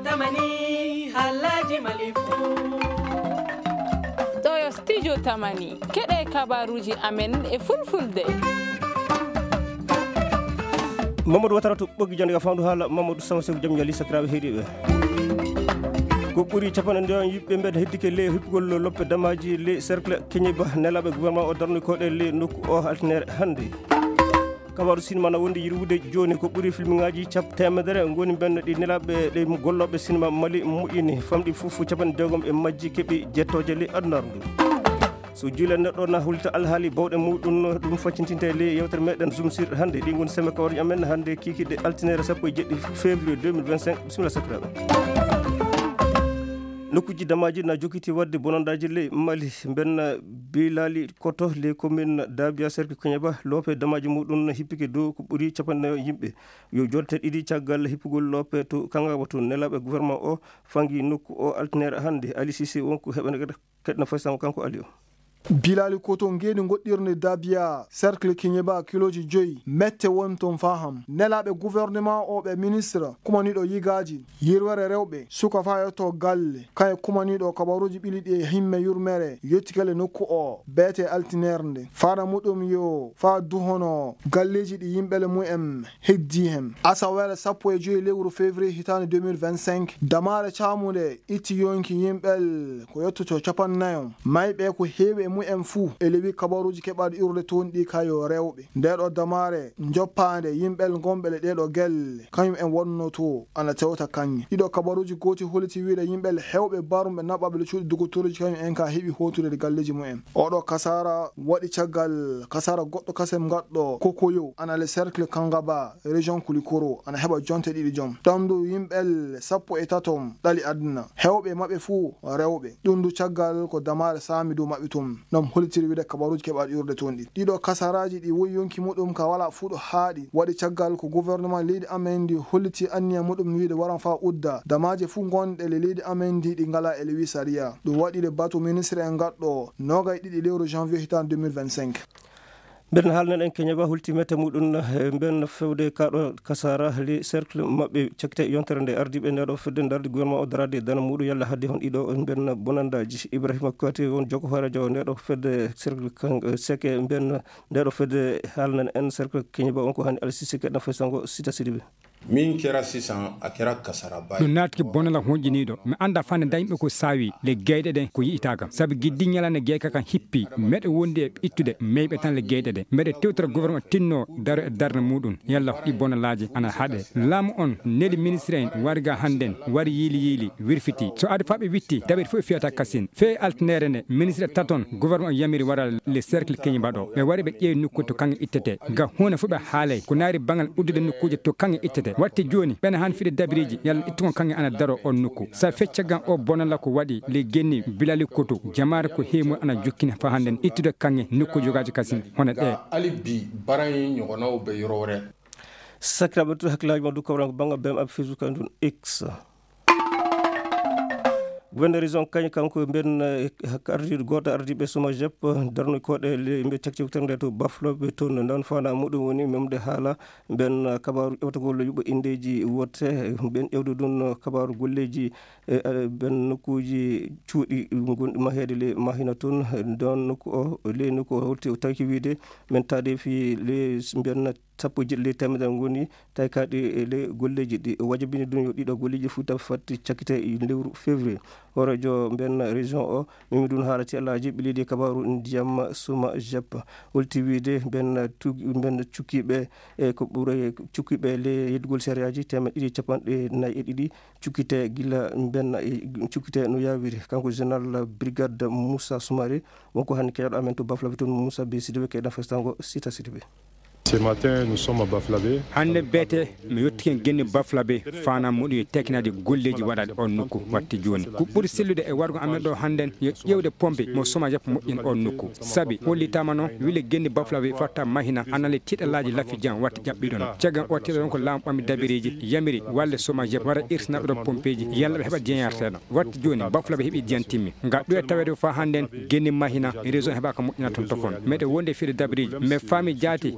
tamani halaji malifu Toyo studio tamani kede kabaruji amen e fulfulde Mamadou Watara to bogi jande fandu hala Mamadou Samse jam jali sakrabe hedibe ko buri capane ndo yibbe mbed heddike le hippugol loppe damaji le cercle kenyeba nelabe gouvernement o darni ko de le nokku o altiner hande kabaru sinema na wondi yirwude joni ko buri filmingaji cap temedere ngoni ben di nelabe de gollobe sinema mali muini famdi fufu capane dogom e majji kebi jettoje le adnardu so jula neddo na hulta alhali bawde mudun dum faccintinte le yewter meden zoomsir hande di ngon seme kawri amen hande kiki de altiner sappo jeddi février 2025 bismillah sakraba Nokuji damaji na jokiti wadde bonandaji le mali ben bilali koto le commune Dabia Serki Konyaba lope damaji mudun hippike do ko buri capande yimbe yo jorte didi tiagal hippugol lope to kanga wato nelabe gouvernement o fangi nokku o altiner hande Ali Sisi wonko hebane kedna faysam kanko alio Bilali koto ngeni goddirne Dabia cercle Kinyeba kiloji joyi mette wonton faham nelabe gouvernement o be ministre kumanido yigaji yirwere rewbe suka fayoto galle kay kumanido kabaruji bilide himme yurmere yottikale nokku o bete alternerde fara mudum yo fa duhono galleji di yimbele muem heddihem asawele sappo e joyi lewru février hitane 2025 damare chamude iti yonki yimbel ko yotto capannayo maybe ko hewe mu'en fu elewi kabaruji keɓaɗo irde tondi kayo rewɓe ndeɗo damare joppande yimɓel gombele ɗeɗo gelle kañum en wonno to ana tewta kanƴe ɗiɗo kabaruji goti holiti wiide yimɓel hewɓe barumɓe naɓaɓe cuuɗi dogotoruji kañum en ka heeɓi hotude galleji mu'en oɗo kasara waɗi caggal kasara goɗɗo kasem gaɗɗo kokoyo ana le cercle Kangaba région Kulikoro ana heɓa jonte ɗiɗi joom ɗamdu yimɓel sappo e tatom ɗali aduna hewɓe maɓɓe fu rewɓe ɗum du caggal ko damare sami dow maɓɓe tum nam holitiri wide kabaruji keɓaɗo yurde toon ɗi ɗiɗo kasaraji ɗi woyi yonki muɗum ka wala fuɗo haaɗi waɗi caggal ko gouvernement leydi amen ndi holliti anniya muɗum wiide waran fa udda damaje fu gonɗe le leydi amen ndi ɗi ngala e lewi saria ɗum waɗide bato ministre en gaɗɗo nogay ɗiɗi lewru janvier hitan 2025 ben halnen en kenyaba hultimete mudun ben fewde kaado kasara li cercle mabbe cekte yontere nde ardibe nedo fedde dardi gouvernement o darade dana mudu yalla hadde hon ido ben bonandaji Ibrahima Koti won joko harajo nedo fedde cercle seke ben nedo fedde halnen en cercle kenyaba on ko hani alsisi kedna fesango sita sidibe min kera sisan a kera kasara bay do natki bonala honjinido mi anda fane daybe ko sawi le geyde den ko yiitaga sabi giddi nyalane geyka kan hippi mede wonde ittude meybe tan le geyde de mede tewtra gouvernement tinno darna mudun yalla di bonalaaje ana hade lam on nedi ministre en warga handen wari yili wirfiti so adi fabbe witti dabe fo fiata kasin fe alternere ne ministre taton gouvernement yamiri wara le cercle kenyi bado be wari be ƴeewi nokku to kangi ittete ga hona fu be haale ko naari bangal uddude nokkuje to kangi ittete watti joni ben han fide dabiriji yalla ittugo kangi ana daro on nokku sa fecca gan o bonala ko wadi le genni bilali koto jamare ko hemu ana jokkina fa handen ittude kangi nokku jogaji kasin hona de ali bi baray nyogonaw be yorore sakrabatu haklaji madu ko banga bem ab facebook andun x Gwende raison kañ kanko ben ardi goto ardi be suma jep darno ko de be tekti tande to baflo be ton non fana mudum woni memde hala ben kabaru ewtogol yubo indeji wotte ben ewdo dun kabaru golleji ben nokuji cuudi gondi mahede le mahina ton don ko le noko holti taki wiide men tade fi le ben sappo jille temedal ngoni tay kadi le golleji di wajibini dun yo dido golleji futa fatti ciakite lewru février horajo ben région o mimi dun halati alaji bilidi kabaru ndiyam suma jep holti wiide ben cukibe e ko bure cukibe le yedgol seriaji tema didi capande nay edidi cukite gila ben cukite no yawiri kanko général brigade Moussa Soumaré wonko han keedo amen to bafla biton Moussa be sidbe ke da festango sita sidbe Ce matin, nous sommes à Baflabé. Hande bete mi yottiken genni Baflabé fana mudi teknade golleji wadade on nokku watti joni ko buri sellude e wargo amen do handen yewde pompe mo soma japp moƴƴin on nokku sabi hollitama non wile genni Baflabé fatta mahina anale tidalaji lafi jan watti jabbidono ciagan o tiɗon ko lam ɓammi dabiriji yamiri walle soma japp wara irsnaɓe ɗon pompeji yalla ɓe heɓa jeñarteɗo watti joni Baflabé heeɓi diyan timmi ga ɗo e tawede fa handen genni mahina région heɓaka moƴƴina ton tofon meɗe wonde fiɗe dabiriji mais fami jaati wi yimɓe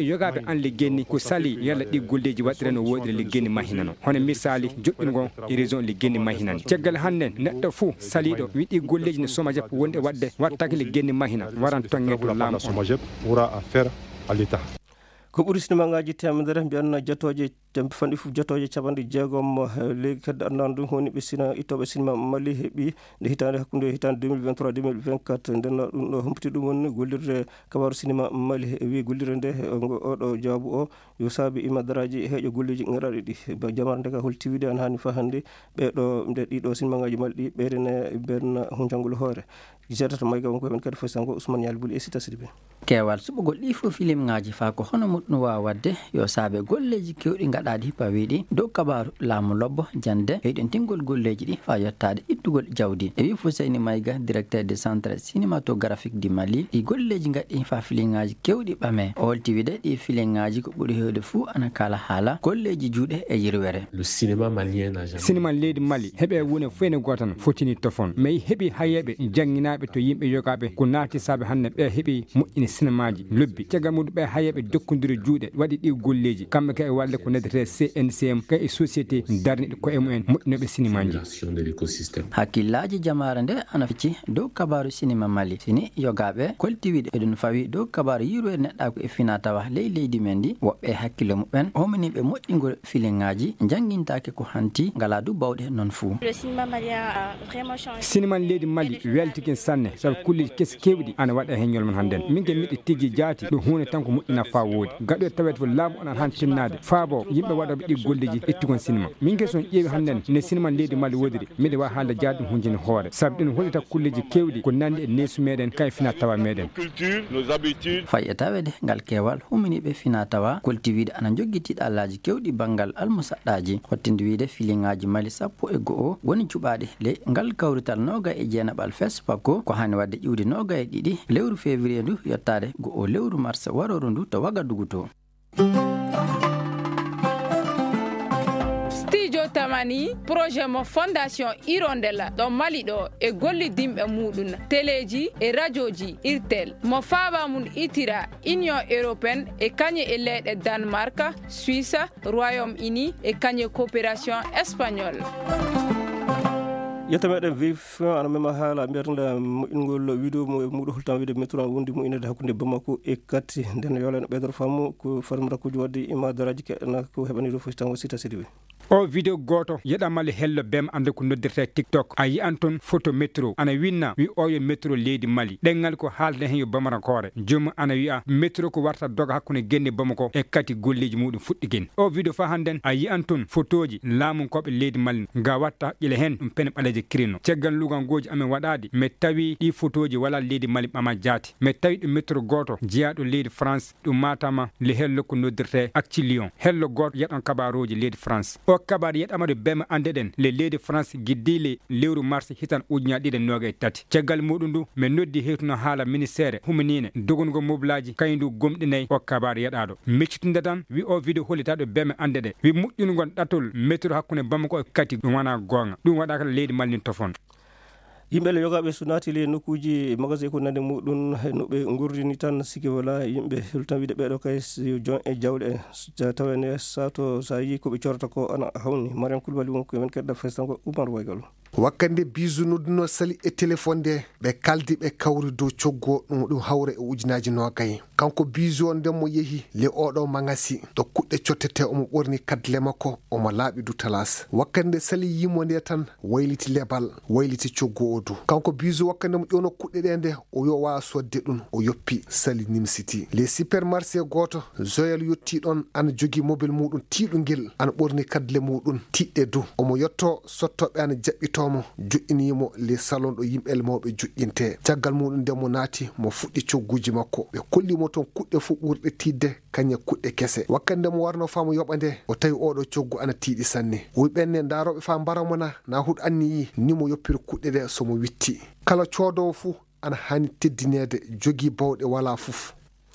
yogaɓe an liggenni ko sali yalla ɗi golleji waɗire no woɗiri liggenni mahinano hono misali joƴƴingo e raison liggenni mahinani caggal hande neɗɗo fou saliɗo wiɗi golleji ne soma jep wonde wadde wattake liggenni mahina waran tongue to laamu aura affaire à l'état. ko ɓuri sinemaŋaji temedere mbiyanno jatoje fanɗi fof jatoje capanɗe jeegom leydi kadi anndano ɗum woni ɓe sina ittoɓe sinema Mali heeɓi nde hitande hakkude hitande 2023 2024 nden ɗum ɗo humpiti ɗum woni gollirde kabaru sinema Mali wi gollirde nde oɗo jaabu o yo saabi imadaraji heeƴo golleji gaɗaɗi ɗi jamar nde ka holtiwide an hani fa hannde ɓeɗo nde ɗiɗo sinemaŋaji Mali ɗi ɓeydene benna hunjangol hoore jeetata mayga wonko men kadi foysango Ousmane Yalbuli e Sita Sidibé kewal suɓugol ɗi fof film ngaji fa ko hono muɗum wawa wadde yo saabe golleji kewɗi gaɗaɗi hippa wiiɗi dow kabaru laamu lobbo jande heyɗen tingol golleji ɗi fa yettade ittugol jawdi e wi Fousseyni Maïga directeur du centre cinématographique du Mali ɗi golleji gaɗɗi fa filingaji kewɗi ɓame o holti wiide ɗi filingaji ko ɓuuri hewde fuu ana kala haala golleji juuɗe e yirwere le cinéma malien n'a jamais cinéma leydi Mali heeɓe wone feyne gotan fotini tofon mais heeɓi hayeɓe jangguinaɓe to yimɓe yogaɓe ko naati saabe hande ɓe heeɓi moƴƴini cinémaji lobbi caggal muɗum ɓe hayeɓe dokkodiri juuɗe waɗi ɗi golleji kamɓe kay walle ko neddete CNCM kay e société darniɗo koye mumen moƴƴinoɓe cinémaji hakkillaji jamare nde ana ficci dow kabaru cinéma Mali sini yogaɓe koltiwiɗe eɗen fawi dow kabaru yirwede neɗɗako e fina tawa ley leydi men ndi woɓɓe hakkille muɓen hominiɓe moƴƴingol filingaji janguintake ko hanti ngala du bawɗe non fou cinéma leydi Mali weltikin sanne saabu kulleji kesi kewɗi ana waɗa hen ñolman hannden min ke miɗi tigui jaati ɗum hunde tan ko moƴƴina fa woodi gaɗo tawete fo laamu onan han tinnade faabo yimɓe waɗoɓe ɗi golleji ettigon cinéma min ke son ƴeewi hannden ne cinéma leydi Mali wodiri miɗe wawi haalde jaadi ɗum hunjini hoore saabu ɗin hollita kulleji kewɗi ko nandi e neesu meɗen kay fina tawa meɗen faye tawede ngal kewal huminiɓe fina tawa koltiwiide ana joggui tiɗallaji kewɗi banggal almusaɗɗaji hottinde wiide filingaji Mali 11 woni cuɓaɗe ley ngal kawrital noga e jeenaɓal fespako ko hani wadde ƴiwde noga e ɗiɗi lewru février ndu yettade go lewru mars waroro ndu to Wagadugu to studio tamani projet mo fondation Hirondella ɗo Mali ɗo e gollidimɓe muɗum téléji e radioji irtel mo faaba mum itira Union européenne e kañe e leyɗe Danemark Suisse Royaume-Uni e kañe coopération espagnole yetta meɗen vif ana mema haala mbiyatanda moƴƴingol vidéo mo muɗo holtan wiide métro wondi moƴƴinede hakkude Bamako e Kati nden yolano ɓeydoro faamu ko farmirakuji wadde imadaraji keɗana ko heɓani ɗo fof tango Sita Sidibé o vidéo goto yeɗamale hello bem ande ko noddirte TikTok a yiyan toon photo métro ana winna wi o yo métro leydi Mali ɗengal ko haalde hen yo Bamarankore jomum ana wiya métro ko warta doga hakkude genne Bamako e Kati golleji muɗum fuɗɗi gen o vidéo fa hannden a yiyan toon photoji laamunkoɓe leydi Mali ga watta ƴile hen ɗum pene ɓaleje kirino caggal lugangoji amen waɗade mi tawi ɗi photoji wala leydi Mali ɓama jaati mi tawi ɗum métro goto jeeyaɗo leydi France ɗum matama le hello ko noddirte Acti Lyon hello goto yeɗon kabaruji leydi France o kabar yeɗamade bema ande ɗen le leydi France guiddile lewru mars hitan ujuña ɗiɗi noga e tati caggal muɗum ndu mi noddi hewtuno haala ministére humanine dogongo moblaji kayndu gomɗinayi o kabar yeɗaɗo meccitinde tan wi o vidéo hollitaɗo bema ande ɗe wi moƴƴungon ɗatol métro hakkude Bamako e Kati ɗum wona gonga ɗum waɗaka leydi Mali tofon yimɓe yogaɓe so naati le nokkuji magasin ko nande muɗum noɓe gurdini tan siki wala yimɓe tan wiide ɓeɗo kay jon e jawɗe tawene sato sa yi koɓe corata ko ana hawni Mariam Coulibaly wonko men kedda festango Oumar Waygal wakkande bisu nodduno sali e téléphone nde ɓe kaldi ɓe kawri dow coggo ɗum hawre e ujunaji nogay kanko bisu on nden mo yeehi le oɗo magasi to kuɗɗe cottete omo ɓorni kadle makko omo laaɓi du talas wakkande sali yimo nde tan wayliti lebal wayliti coggo o du kanko bisu wakkande mo ƴono kuɗɗe ɗe nde o yo wawa sodde ɗum o yoppi sali nimsiti le supermarché goto Joyel yetti ɗon ana jogui mobile muɗum tiɗugel ana ɓorni kadle muɗum tiɗɗe du omo yetto sottoɓe ana jaɓɓito joƴinimo les salon ɗo yimɓel mawɓe joƴƴinte caggal muɗum nde mo naati mo fuɗɗi cogguji makko ɓe kollimo toon kuɗɗe fof ɓurɗe tidde kañe kuɗɗe kese wakkande mo warno famo yoɓa nde o tawi oɗo coggu ana tiiɗi sanne ɓenne daroɓe fa mbaramona na huɗo anniyi ni mo yoppiri kuɗɗe ɗe somo witti kala codowo fou ana hani teddinede jogui bawɗe wala fof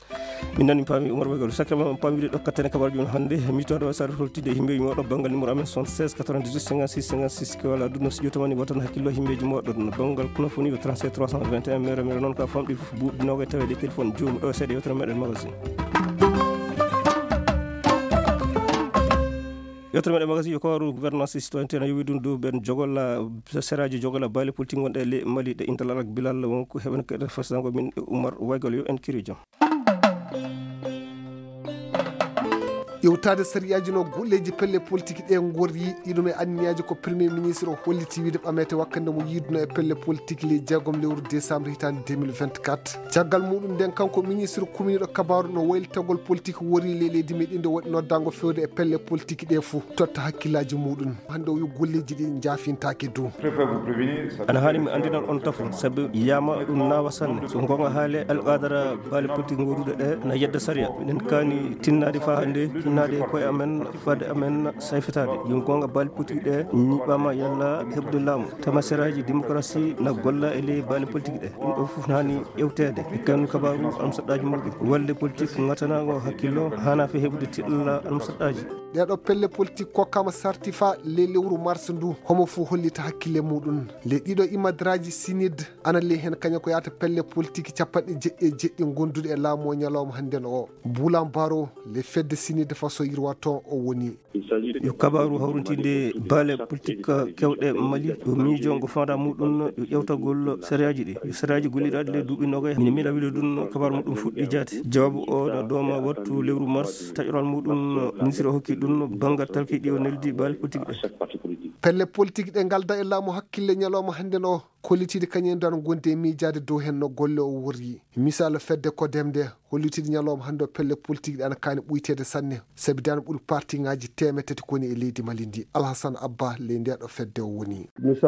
min nani paami Oumar Waygal sacrément paamide ɗokkatene kabaruji on hannde mitoɗo wa sare holtide himɓeji moɗon banggal numéro amen 76 98 56 56 ko wala dunno studio tamani watan hakkillo himɓeji moɗon banggal kunafoni yo 37 321 mere noon ka famɗi fof buuɗi noga tawede téléphone jomum ɗo seeɗa yewtere meɗen magasin yettere meɗen magasi ko waru gouvernance citoyenneté no yowi ɗum dow ɓen jogolla seraji jogolla baali politique gonɗe le Mali ɗe intalal bilal wonko heɓen kede fasango min Oumar Waygol yo en kiri jom yewtade sariyaji no golleji pelle politique ɗe gorri ɗiɗum e anniyaji ko premier ministre o holliti wiide ɓamete wakkande mo yiduno e pelle politique le jeegom lewru décembre hitande 2024 caggal muɗum nden kanko ministre kuminiɗo kabaru no waylitagol politique wori le leydi meɗen nde waɗi noddago fewde e pelle politique ɗe fo totta hakkillaji muɗum hande o yo golleji ɗi jaafintake dow ana hani mi andinan on tafo saabu yiyama ɗum nawa sanne so gonga haale alqadara baali politique goruɗe ɗe na yedda saria minen kani tinnade fa hande nade koye amen fade amen sayfitade yim gonga baali politique ɗe ñiɓama yalla heɓde laamu tama seraji démocratie na golla e ley baali politique ɗe ɗum ɗo fof hani ƴewtede e kanu kabaru almusaɗɗaji muɗum walde politique gatanago hakkillo hana fe heɓde tiɗalla almusaɗɗaji ɗeɗo pelle politique kokkama sarti fa le lewru mars ndu homo fo hollita hakkille muɗum le ɗiɗo imadraji sinide ana le hen kaña ko yata pelle politique capanɗe jeɗɗi gonduɗe e laamu o ñalawma hannden o Boulan Baro le fedde sinide façon yirwa ton o woni yo kabaru hawruntinde baale politique kewɗe Mali yo miijongo fanda muɗum yo ƴewtagol sériyaji ɗi yo sériyaji golliɗaɗi le duuɓi nogay min miɗa wiide ɗum kabaru muɗum fuɗɗi jaati jawabu o no dooma wattu lewru mars taƴoral muɗum ministre o hokki ɗum bangal talkiɗi o neldi baale politique ɗe pelle politique ɗe galda e laamu hakkille ñalawma hannden o kollitide kañum dan gonde e miijade dow hen no golle o wori misal fedde ko demde hollitide ñalawma hande o pelle politique ɗe ana kani ɓuytede sanne saabi dano ɓuuri parti ngaji temetati koni e leydi Mali ndi Alhassane Abba le ndeɗo fedde o woni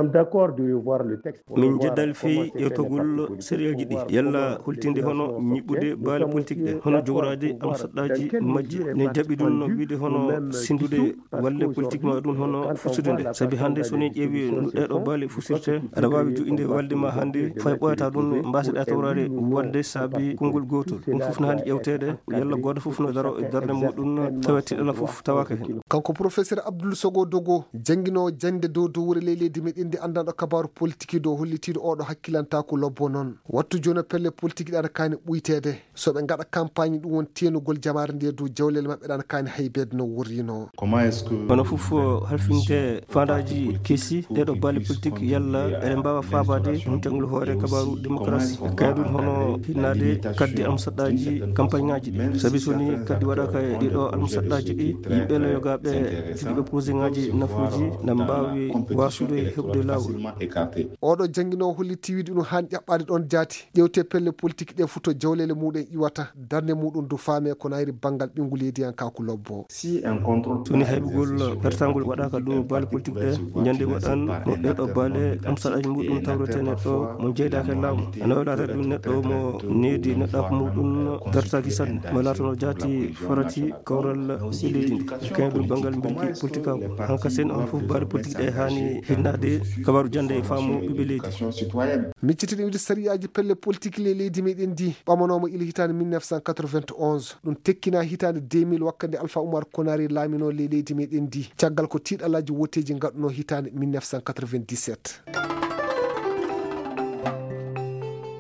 min jeddal feyi ƴewtogol sériyaji ɗi yalla holtinde hono ñiɓɓude baale politique ɗe hono jogorade amsaɗɗaji majji ne jaɓi ɗum no wiide hono sindude walle politique ma ɗum hono fusude nde saabi hande soni ƴeewi no ɗeɗo baale fusirte aɗa wawi joƴinde walde ma hande fay ɓoyata ɗum mbaseɗa tawrade wadde saabi konngol gotol ɗum fof no handi ƴewtede yalla goto fof no daro e darde muɗum tawa tiɗala fof tawaka hen kanko professeur Abdoul Sogo Dogo jangguinowo jande dow dowre leydi meɗen ndi andanɗo kabaru politique dow hollitiɗo oɗo hakkillanta ko lobbo noon wattu joni pelle politique ɗe ana kani ɓuytede soɓe gaɗa campagne ɗum won tenugol jamare nde dow jawlel mabɓe ɗana kani haybede no wurrino hono fof halfinte fandaji keesi ɗeɗo baale politique yalla eɗen mbawa fabade ɗum tengol hoore kabaru démocratie kay ɗum hono hinnade kaddi almusaɗɗaji campagne ngaji ɗi saabi soni kaddi waɗaka e ɗiɗo almusaɗɗaji ɗi yimɓe loyogaɓe joguiɓe projet ngaji nafuji ne mbawi wasude heɓde lawol oɗo jangguinowo holliti wiide ɗum hani ƴaɓɓade ɗon jaati ƴewte pelle politique ɗe futo jawlele muɗum iwata darde muɗum du faame ko nayri banggal ɓingu leydi en kako lobbo soni haybugol pertagol waɗaka dow baale politique ɗe ñande waɗan mo ɗeɗo baale amsaɗaji muɗum tawrete neɗɗo mo jeydake laamu ana wawi latade ɗum neɗɗo mo needi neɗɗako muɗum dartaki sanne mo latono jaati farati kawral e leydi ndi kañum ɗum banggal mbirki politique ako hanka sen on foof baale politique ɗe hani hinnade kabaru jande e faamu ɓiɓe leydi miccitiɗe wiide sariyaji pelle politique le leydi meɗen ndi ɓamanomo ila hitande 1991 ɗum tekkina hitande 2000 wakkande Alpha Oumar Konari laamino le leydi meɗen ndi caggal ko tiiɗalaji woteji gaɗuno hitande 1997